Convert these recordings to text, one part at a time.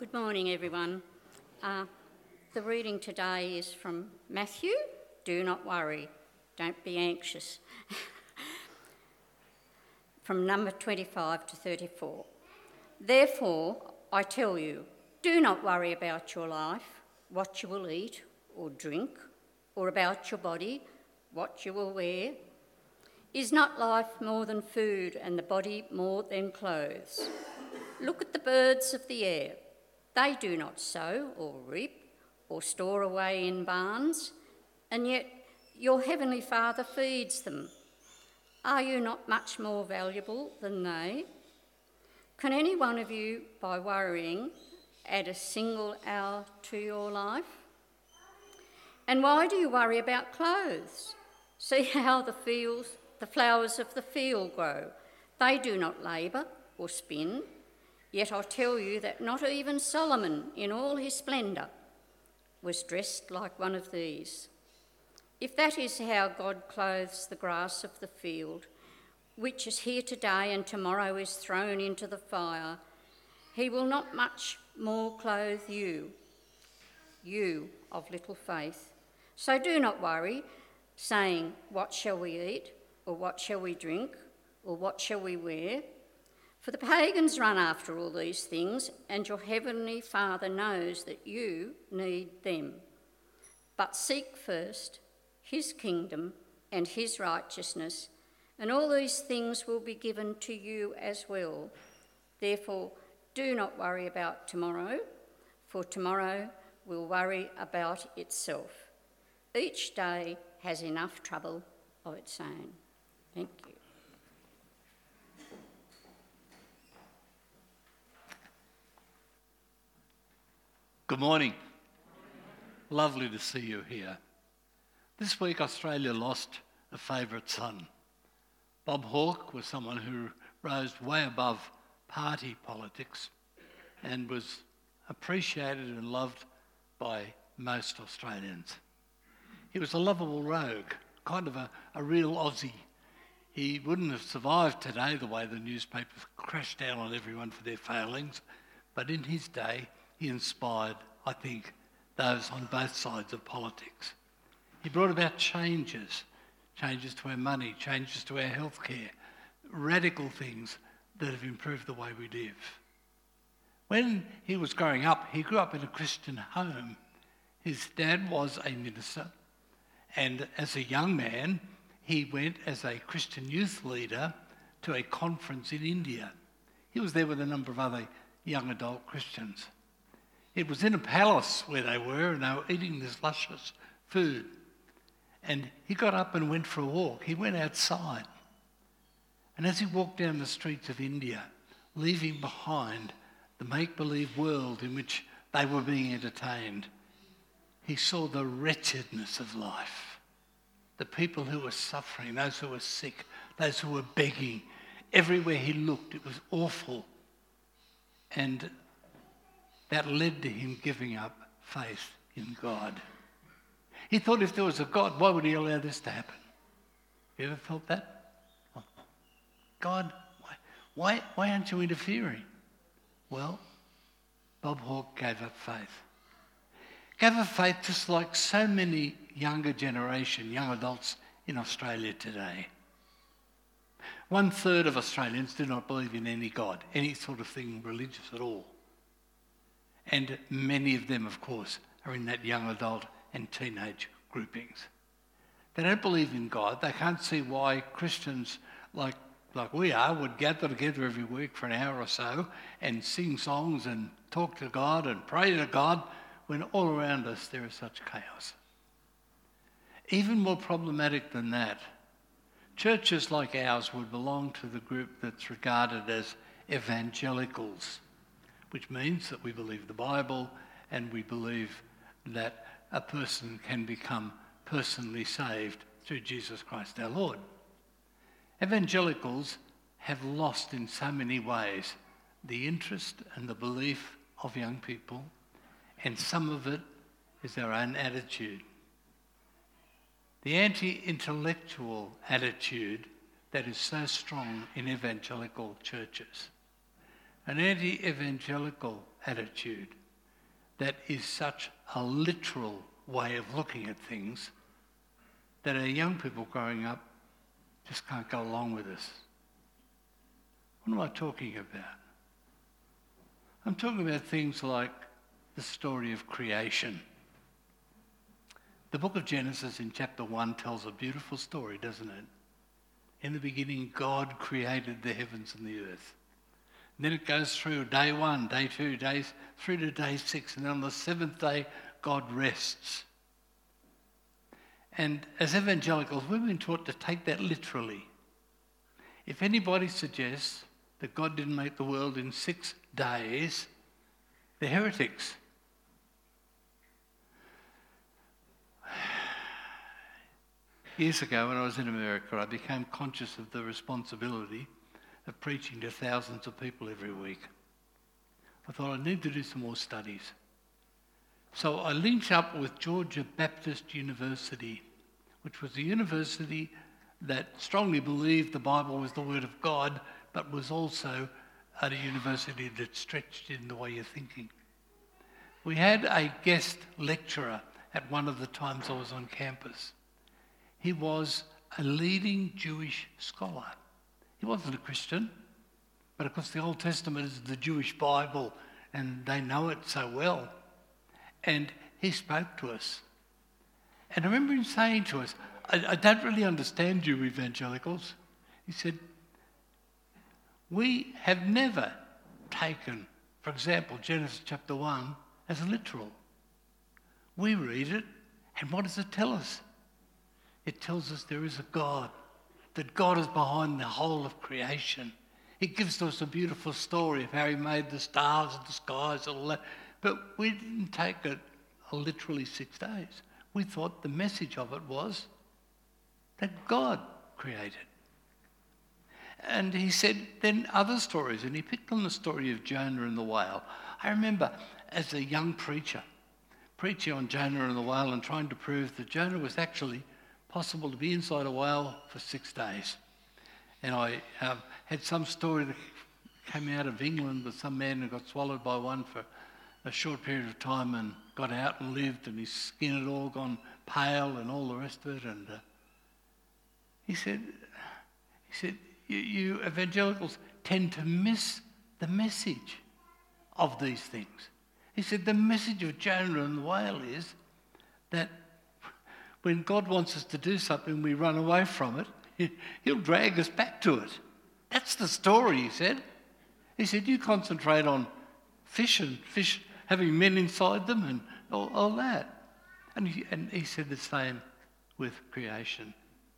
Good morning, everyone. The reading today is from Matthew. Do not worry, don't be anxious. From number 25 to 34. Therefore, I tell you, do not worry about your life, what you will eat or drink, or about your body, what you will wear. Is not life more than food and the body more than clothes? Look at the birds of the air. They do not sow or reap or store away in barns, and yet your heavenly Father feeds them. Are you not much more valuable than they? Can any one of you, by worrying, add a single hour to your life? And why do you worry about clothes? See how the flowers of the field grow. They do not labour or spin. Yet I tell you that not even Solomon, in all his splendour, was dressed like one of these. If that is how God clothes the grass of the field, which is here today and tomorrow is thrown into the fire, he will not much more clothe you, you of little faith. So do not worry, saying, what shall we eat, or what shall we drink, or what shall we wear? For the pagans run after all these things, and your heavenly Father knows that you need them. But seek first his kingdom and his righteousness, and all these things will be given to you as well. Therefore, do not worry about tomorrow, for tomorrow will worry about itself. Each day has enough trouble of its own. Thank you. Good morning. Lovely to see you here. This week Australia lost a favourite son. Bob Hawke was someone who rose way above party politics and was appreciated and loved by most Australians. He was a lovable rogue, kind of a real Aussie. He wouldn't have survived today the way the newspapers crash down on everyone for their failings, but in his day he inspired, I think, those on both sides of politics. He brought about changes to our money, changes to our healthcare, radical things that have improved the way we live. When he was growing up, he grew up in a Christian home. His dad was a minister, and as a young man, he went as a Christian youth leader to a conference in India. He was there with a number of other young adult Christians. It was in a palace where they were, and they were eating this luscious food. And he got up and went for a walk. He went outside. And as he walked down the streets of India, leaving behind the make-believe world in which they were being entertained, he saw the wretchedness of life. The people who were suffering, those who were sick, those who were begging. Everywhere he looked, it was awful. And that led to him giving up faith in God. He thought if there was a God, why would he allow this to happen? You ever felt that? God, why aren't you interfering? Well, Bob Hawke gave up faith. Gave up faith just like so many younger generation, young adults in Australia today. 1/3 of Australians do not believe in any God, any sort of thing religious at all. And many of them, of course, are in that young adult and teenage groupings. They don't believe in God. They can't see why Christians like we are would gather together every week for an hour or so and sing songs and talk to God and pray to God when all around us there is such chaos. Even more problematic than that, churches like ours would belong to the group that's regarded as evangelicals, which means that we believe the Bible and we believe that a person can become personally saved through Jesus Christ our Lord. Evangelicals have lost in so many ways the interest and the belief of young people, and some of it is their own attitude. The anti-intellectual attitude that is so strong in evangelical churches. An anti-evangelical attitude that is such a literal way of looking at things that our young people growing up just can't go along with us. What am I talking about? I'm talking about things like the story of creation. The book of Genesis in chapter 1 tells a beautiful story, doesn't it? In the beginning, God created the heavens and the earth. And then it goes through day 1, day 2, days through to day 6. And then on the seventh day, God rests. And as evangelicals, we've been taught to take that literally. If anybody suggests that God didn't make the world in 6 days, they're heretics. Years ago, when I was in America, I became conscious of the responsibility of preaching to thousands of people every week. I thought I need to do some more studies. So I linked up with Georgia Baptist University, which was a university that strongly believed the Bible was the Word of God, but was also at a university that stretched in the way of thinking. We had a guest lecturer at one of the times I was on campus. He was a leading Jewish scholar. He wasn't a Christian, but of course the Old Testament is the Jewish Bible and they know it so well. And he spoke to us. And I remember him saying to us, I don't really understand you evangelicals. He said, we have never taken, for example, Genesis chapter 1 as literal. We read it, and what does it tell us? It tells us there is a God, that God is behind the whole of creation. It gives us a beautiful story of how he made the stars and the skies and all that. But we didn't take it literally 6 days. We thought the message of it was that God created. And he said then other stories, and he picked on the story of Jonah and the whale. I remember as a young preacher, preaching on Jonah and the whale and trying to prove that Jonah was actually possible to be inside a whale for 6 days. And I had some story that came out of England with some man who got swallowed by one for a short period of time and got out and lived, and his skin had all gone pale and all the rest of it. And he said, you evangelicals tend to miss the message of these things. He said the message of Jonah and the whale is that when God wants us to do something, we run away from it, he'll drag us back to it. That's the story, he said. He said, you concentrate on fish having men inside them and all that. And he said the same with creation.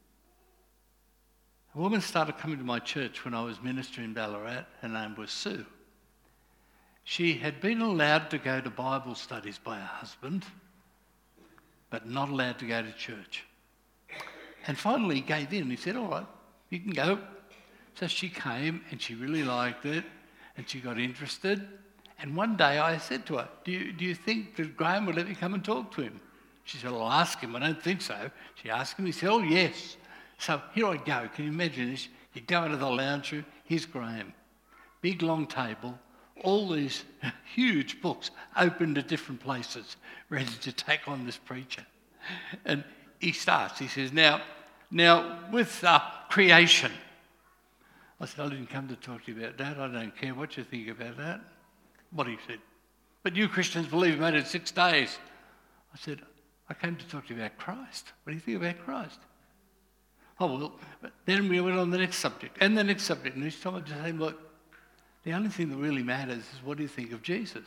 A woman started coming to my church when I was ministering in Ballarat. Her name was Sue. She had been allowed to go to Bible studies by her husband, but not allowed to go to church. And finally he gave in. He said, all right, you can go. So she came and she really liked it and she got interested. And one day I said to her, do you think that Graham would let me come and talk to him? She said, I'll ask him. I don't think so. She asked him. He said, oh, yes. So here I go. Can you imagine this? You go into the lounge room. Here's Graham. Big, long table. All these huge books opened at different places, ready to take on this preacher. And he starts. He says, now with creation. I said, I didn't come to talk to you about that. I don't care what you think about that. What he said. But you Christians believe he made it in 6 days. I said, I came to talk to you about Christ. What do you think about Christ? Oh, well, but then we went on the next subject and the next subject. And each time I just said, look, the only thing that really matters is what do you think of Jesus?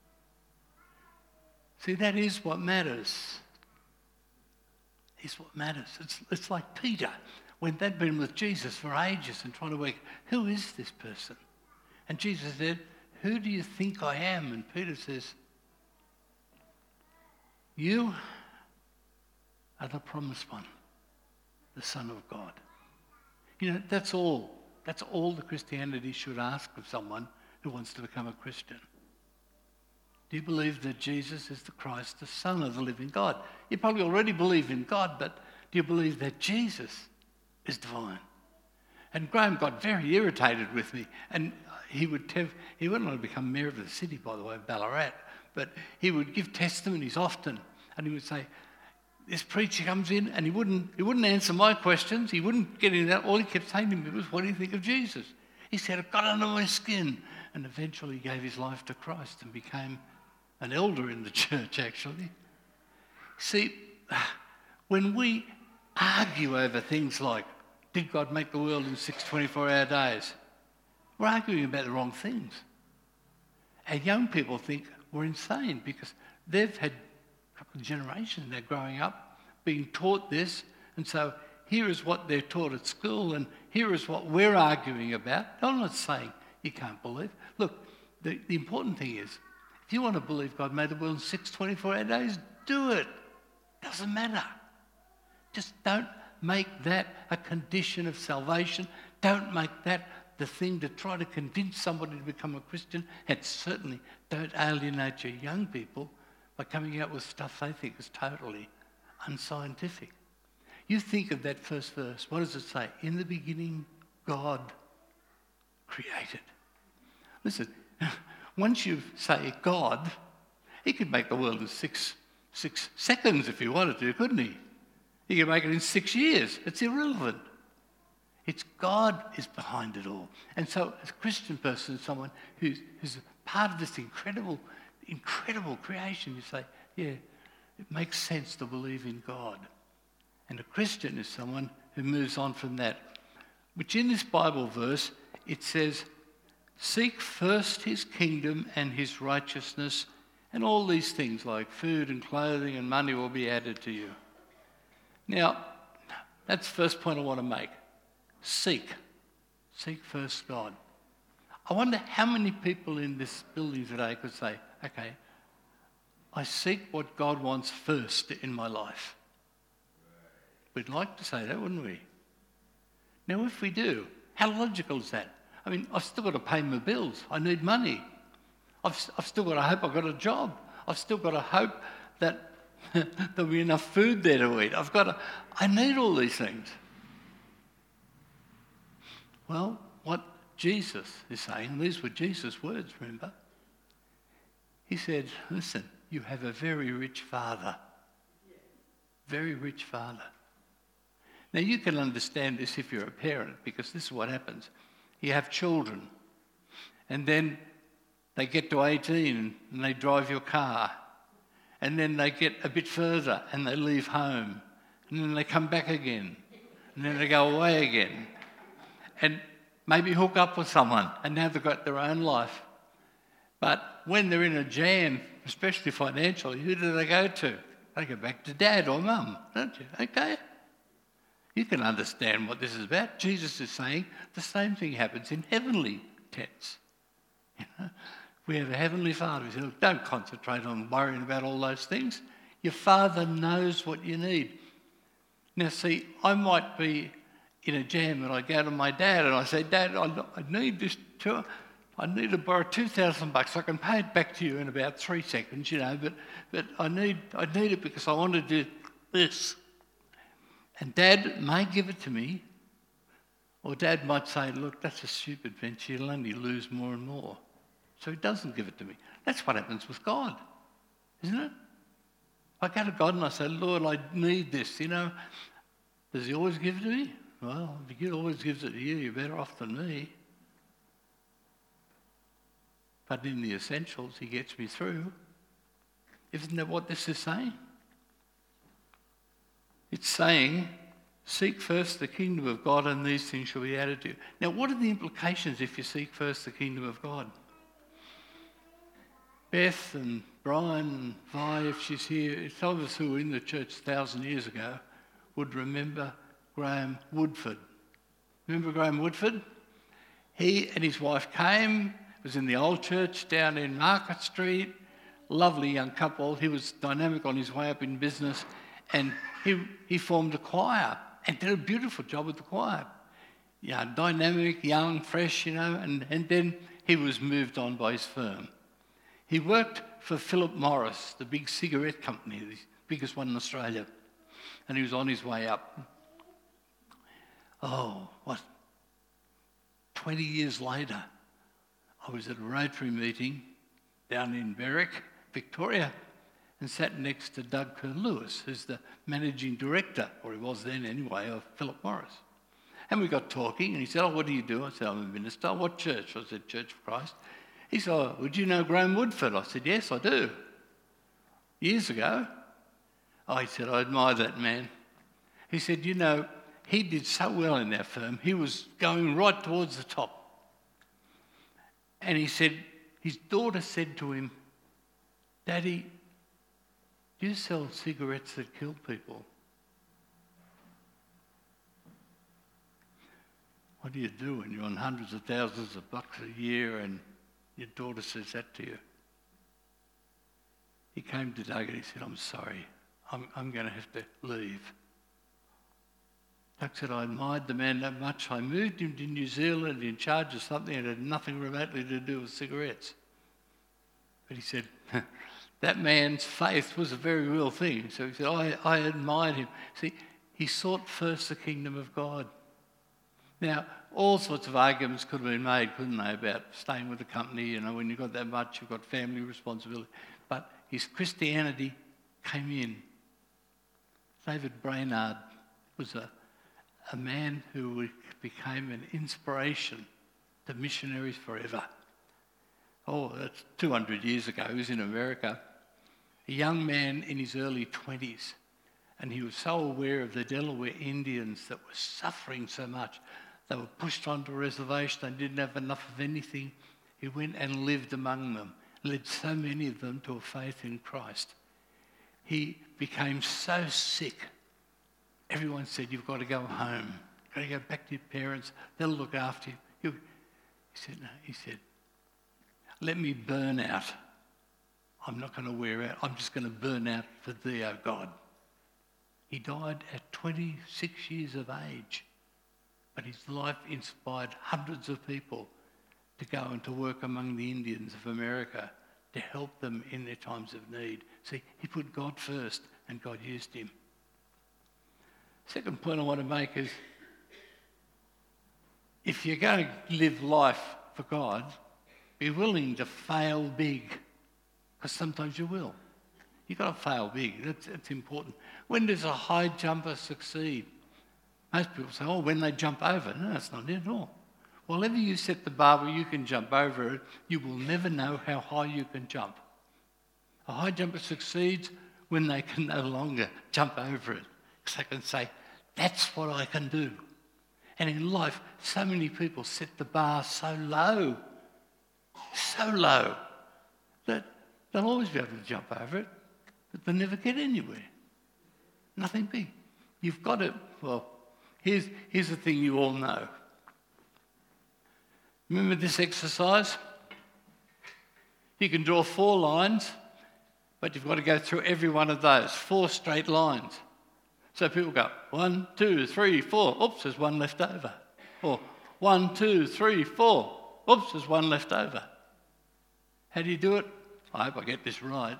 See, that is what matters. It's what matters. It's like Peter, when they'd been with Jesus for ages and trying to work, who is this person? And Jesus said, who do you think I am? And Peter says, you are the promised one, the Son of God. You know, that's all the Christianity should ask of someone who wants to become a Christian. Do you believe that Jesus is the Christ, the Son of the living God? You probably already believe in God, but do you believe that Jesus is divine? And Graham got very irritated with me, and he went on to become mayor of the city, by the way, of Ballarat, but he would give testimonies often, and he would say, this preacher comes in and he wouldn't answer my questions, he wouldn't get into that, all he kept saying to me was, what do you think of Jesus? He said, it got under my skin, and eventually gave his life to Christ and became an elder in the church, actually. See, when we argue over things like, did God make the world in 6 24-hour days? We're arguing about the wrong things. And young people think we're insane because they've had a couple of generations, they're growing up being taught this, and so here is what they're taught at school, and here is what we're arguing about. I'm not saying you can't believe. Look, the important thing is, if you want to believe God made the world in 6 24-hour days, do it. Doesn't matter. Just don't make that a condition of salvation. Don't make that the thing to try to convince somebody to become a Christian. And certainly don't alienate your young people by coming out with stuff they think is totally unscientific. You think of that first verse. What does it say? In the beginning, God created. Listen, once you say God, he could make the world in six seconds if he wanted to, couldn't he? He could make it in 6 years. It's irrelevant. It's God is behind it all. And so as a Christian person, someone who's part of this incredible creation, you say, yeah, it makes sense to believe in God. And a Christian is someone who moves on from that. Which in this Bible verse, it says, seek first his kingdom and his righteousness, and all these things like food and clothing and money will be added to you. Now, that's the first point I want to make. Seek. Seek first God. I wonder how many people in this building today could say, okay, I seek what God wants first in my life. We'd like to say that, wouldn't we? Now, if we do, how logical is that? I mean, I've still got to pay my bills. I need money. I've still got to hope I've got a job. I've still got to hope that there'll be enough food there to eat. I need all these things. Well, what Jesus is saying, and these were Jesus' words, remember? He said, listen, you have a very rich father. Very rich father. Now, you can understand this if you're a parent, because this is what happens. You have children, and then they get to 18 and they drive your car, and then they get a bit further and they leave home, and then they come back again, and then they go away again, and maybe hook up with someone, and now they've got their own life. But when they're in a jam, especially financially, who do they go to? They go back to dad or mum, don't you? Okay? You can understand what this is about. Jesus is saying the same thing happens in heavenly tents. You know? We have a heavenly Father who says, don't concentrate on worrying about all those things. Your Father knows what you need. Now, see, I might be in a jam and I go to my dad and I say, Dad, I need this tour. I need to borrow $2,000. I can pay it back to you in about 3 seconds, you know, but I need it because I want to do this. And Dad may give it to me, or Dad might say, look, that's a stupid venture, you'll only lose more and more. So he doesn't give it to me. That's what happens with God, isn't it? I go to God and I say, Lord, I need this, you know. Does he always give it to me? Well, if he always gives it to you, you're better off than me. But in the essentials, he gets me through. Isn't that what this is saying? It's saying, seek first the kingdom of God and these things shall be added to you. Now, what are the implications if you seek first the kingdom of God? Beth and Brian and Vi, if she's here, some of us who were in the church 1,000 years ago would remember Graham Woodford. Remember Graham Woodford? He and his wife came, was in the old church down in Market Street, lovely young couple. He was dynamic on his way up in business, and he formed a choir and did a beautiful job with the choir. Yeah, dynamic, young, fresh, you know, and then he was moved on by his firm. He worked for Philip Morris, the big cigarette company, the biggest one in Australia, and he was on his way up. Oh, what 20 years later, I was at a Rotary meeting down in Berwick, Victoria, and sat next to Doug Kerr-Lewis, who's the managing director, or he was then anyway, of Philip Morris. And we got talking, and he said, "Oh, what do you do?" I said, "I'm a minister." "What church?" I said, "Church of Christ." He said, "Oh, would you know Graham Woodford?" I said, "Yes, I do." Years ago. Oh, he said, "I admire that man." He said, "You know, he did so well in our firm. He was going right towards the top." And he said, his daughter said to him, "Daddy, do you sell cigarettes that kill people?" What do you do when you're on hundreds of thousands of bucks a year and your daughter says that to you? He came to Doug and he said, "I'm sorry, I'm going to have to leave." Doug said, "I admired the man that much. I moved him to New Zealand in charge of something that had nothing remotely to do with cigarettes." But he said, that man's faith was a very real thing. So he said, I admired him. See, he sought first the kingdom of God. Now, all sorts of arguments could have been made, couldn't they, about staying with the company. You know, when you've got that much, you've got family responsibility. But his Christianity came in. David Brainerd was a man who became an inspiration to missionaries forever. Oh, that's 200 years ago. He was in America, a young man in his early 20s, and he was so aware of the Delaware Indians that were suffering so much. They were pushed onto a reservation, they didn't have enough of anything. He went and lived among them, led so many of them to a faith in Christ. He became so sick. Everyone said, "You've got to go home. You've got to go back to your parents. They'll look after you." He said, "No." He said, "Let me burn out. I'm not going to wear out. I'm just going to burn out for thee, O God." He died at 26 years of age, but his life inspired hundreds of people to go and to work among the Indians of America to help them in their times of need. See, he put God first and God used him. Second point I want to make is, if you're going to live life for God, be willing to fail big, because sometimes you will. You've got to fail big. That's important. When does a high jumper succeed? Most people say, "Oh, when they jump over." No, that's not it at all. Whenever you set the bar where you can jump over it, you will never know how high you can jump. A high jumper succeeds when they can no longer jump over it, because they can say, "That's what I can do." And in life, so many people set the bar so low, that they'll always be able to jump over it, but they'll never get anywhere. Nothing big. You've got to, well, here's the thing you all know. Remember this exercise? You can draw 4 lines, but you've got to go through every one of those, 4 straight lines. So people go, 1, 2, 3, 4. Oops, there's one left over. Or 1, 2, 3, 4. Oops, there's one left over. How do you do it? I hope I get this right.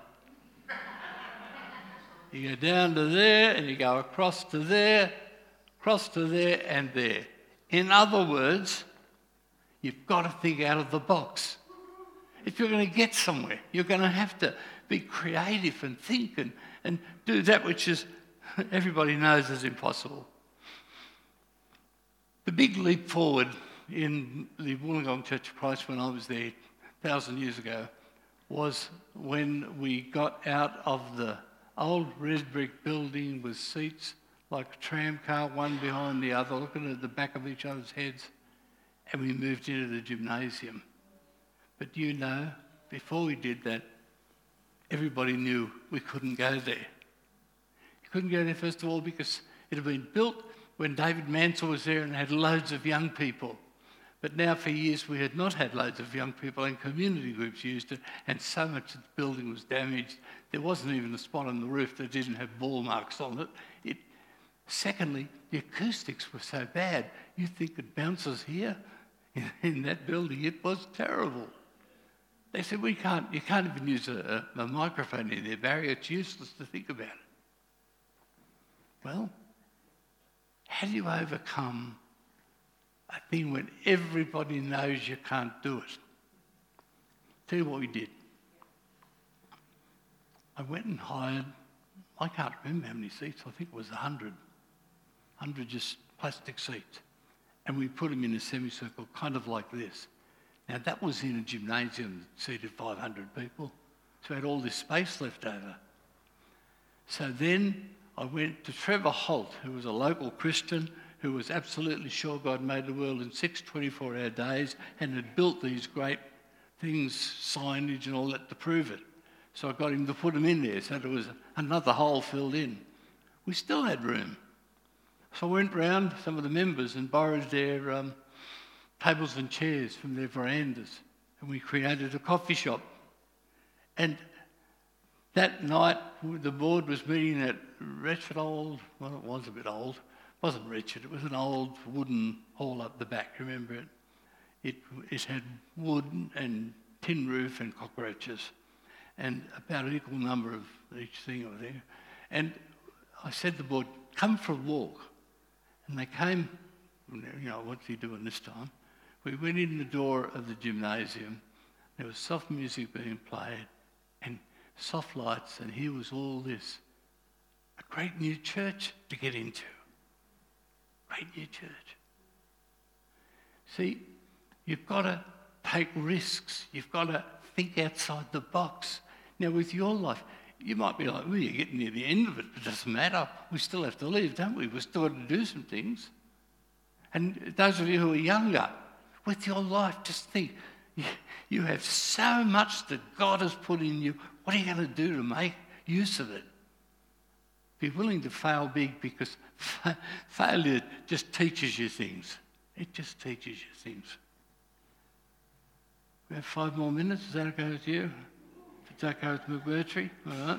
You go down to there and you go across to there, and there. In other words, you've got to think out of the box. If you're going to get somewhere, you're going to have to be creative and think and do that which is everybody knows is impossible. The big leap forward in the Wollongong Church of Christ when I was there 1,000 years ago was when we got out of the old red brick building with seats like a tram car, one behind the other, looking at the back of each other's heads, and we moved into the gymnasium. But you know, before we did that, everybody knew we couldn't go there. You couldn't go there, first of all, because it had been built when David Mansell was there and had loads of young people. But now for years we had not had loads of young people, and community groups used it, and so much of the building was damaged. There wasn't even a spot on the roof that didn't have ball marks on it. Secondly, the acoustics were so bad. You think it bounces here? In that building, it was terrible. They said, you can't even use a microphone in there, Barry. It's useless to think about it. Well, how do you overcome a thing when everybody knows you can't do it. Tell you what we did. I went and hired, I can't remember how many seats, I think it was 100 just plastic seats. And we put them in a semicircle, kind of like this. Now that was in a gymnasium that seated 500 people, so we had all this space left over. So then I went to Trevor Holt, who was a local Christian, who was absolutely sure God made the world in 6 24-hour days and had built these great things, signage and all that to prove it. So I got him to put them in there, so there was another hole filled in. We still had room. So I went round some of the members and borrowed their tables and chairs from their verandas, and we created a coffee shop. And that night, the board was meeting at wretched old, well, it was a bit old. It wasn't wretched, it was an old wooden hall up the back, remember it? It had wood and tin roof and cockroaches, and about an equal number of each thing over there. And I said to the board, come for a walk. And they came, you know, what's he doing this time? We went in the door of the gymnasium, there was soft music being played, and soft lights, and here was all this. A great new church to get into. Great new church. See, you've got to take risks. You've got to think outside the box. Now, with your life, you might be like, well, you're getting near the end of it, but it doesn't matter. We still have to live, don't we? We've still got to do some things. And those of you who are younger, with your life, just think, you have so much that God has put in you. What are you going to do to make use of it? Be willing to fail big, because failure just teaches you things. It just teaches you things. We have 5 more minutes. Is that okay with you? If it's okay with McMurtry? All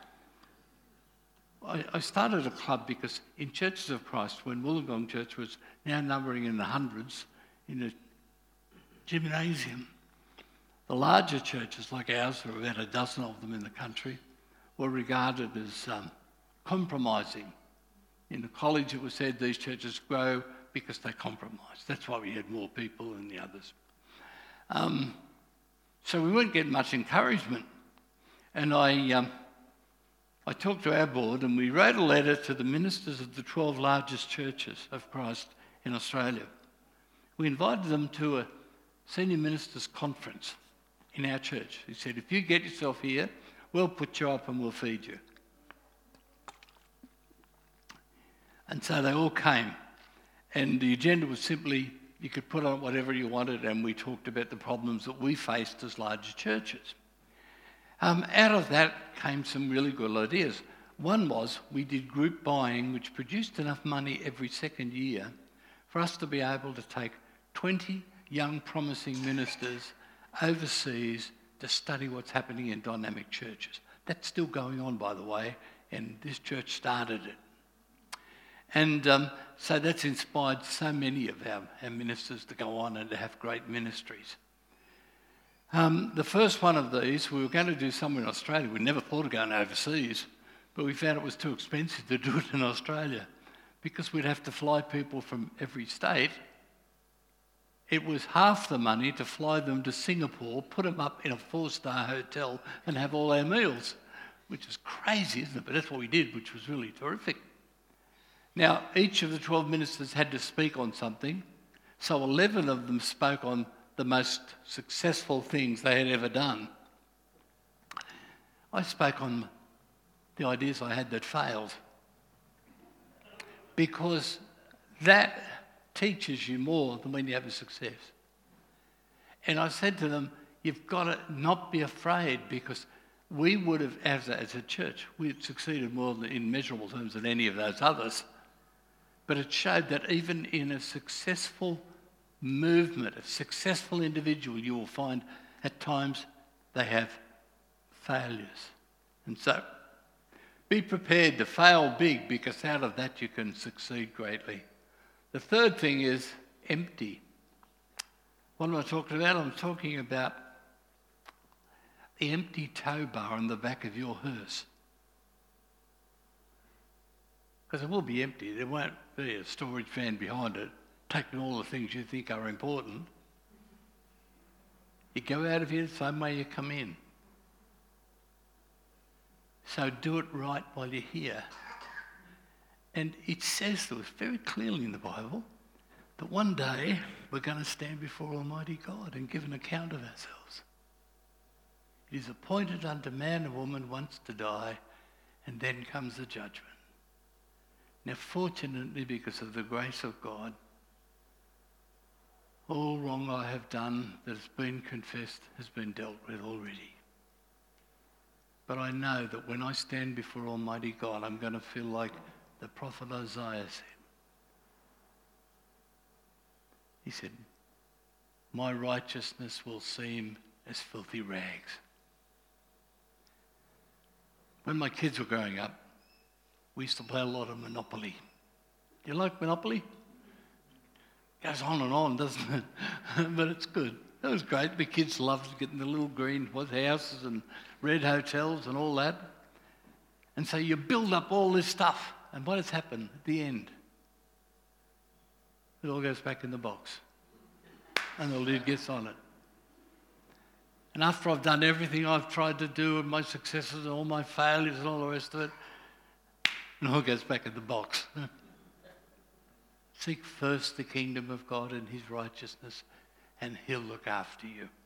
right. I started a club because in Churches of Christ, when Wollongong Church was now numbering in the hundreds in a gymnasium, the larger churches like ours, there were about a dozen of them in the country, were regarded as compromising. In the college it was said these churches grow because they compromise. That's why we had more people than the others. So we weren't getting much encouragement. And I talked to our board, and we wrote a letter to the ministers of the 12 largest churches of Christ in Australia. We invited them to a senior ministers' conference in our church. He said, if you get yourself here, we'll put you up and we'll feed you. And so they all came. And the agenda was simply, you could put on whatever you wanted, and we talked about the problems that we faced as larger churches. Out of that came some really good ideas. One was we did group buying, which produced enough money every second year for us to be able to take 20 young promising ministers overseas to study what's happening in dynamic churches. That's still going on, by the way, and this church started it. And so that's inspired so many of our ministers to go on and to have great ministries. The first one of these, we were going to do somewhere in Australia. We never thought of going overseas, but we found it was too expensive to do it in Australia because we'd have to fly people from every state. It was half the money to fly them to Singapore, put them up in a 4-star hotel and have all our meals, which is crazy, isn't it? But that's what we did, which was really terrific. Now, each of the 12 ministers had to speak on something, so 11 of them spoke on the most successful things they had ever done. I spoke on the ideas I had that failed, because that teaches you more than when you have a success. And I said to them, you've got to not be afraid, because we would have, as a church, we had succeeded more in measurable terms than any of those others. But it showed that even in a successful movement, a successful individual, you will find at times they have failures. And so be prepared to fail big, because out of that you can succeed greatly. The third thing is empty. What am I talking about? I'm talking about the empty tow bar on the back of your hearse. Because it will be empty. There won't be a storage van behind it taking all the things you think are important. You go out of here the same way you come in. So do it right while you're here. And it says to us very clearly in the Bible that one day we're going to stand before Almighty God and give an account of ourselves. It is appointed unto man and woman once to die, and then comes the judgment. Now, fortunately, because of the grace of God, all wrong I have done that has been confessed has been dealt with already. But I know that when I stand before Almighty God, I'm going to feel like the prophet Isaiah said. He said, my righteousness will seem as filthy rags. When my kids were growing up, we used to play a lot of Monopoly. Do you like Monopoly? Goes on and on, doesn't it? But it's good. It was great. The kids loved getting the little green houses and red hotels and all that. And so you build up all this stuff. And what has happened at the end? It all goes back in the box. And the lid gets on it. And after I've done everything I've tried to do and my successes and all my failures and all the rest of it, it all goes back in the box. Seek first the kingdom of God and his righteousness, and he'll look after you.